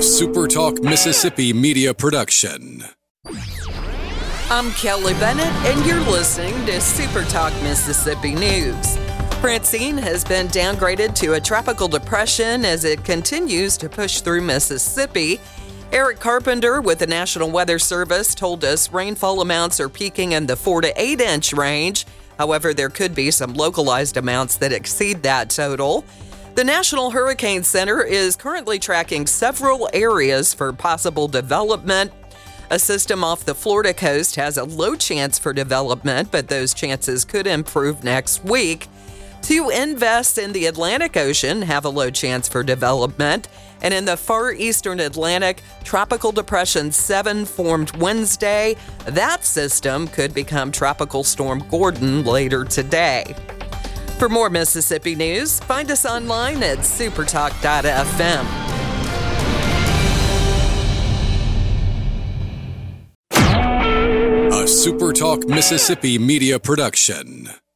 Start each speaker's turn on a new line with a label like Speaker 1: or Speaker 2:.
Speaker 1: SuperTalk Mississippi media production.
Speaker 2: I'm Kelly Bennett, and you're listening to SuperTalk Mississippi News. Francine has been downgraded to a tropical depression as it continues to push through Mississippi. Eric Carpenter with the National Weather Service told us rainfall amounts are peaking in the 4 to 8 inch range. However, there could be some localized amounts that exceed that total. The National Hurricane Center is currently tracking several areas for possible development. A system off the Florida coast has a low chance for development, but those chances could improve next week. Two invests in the Atlantic Ocean have a low chance for development. And in the far eastern Atlantic, Tropical Depression 7 formed Wednesday. That system could become Tropical Storm Gordon later today. For more Mississippi news, find us online at supertalk.fm.
Speaker 1: A SuperTalk Mississippi media production.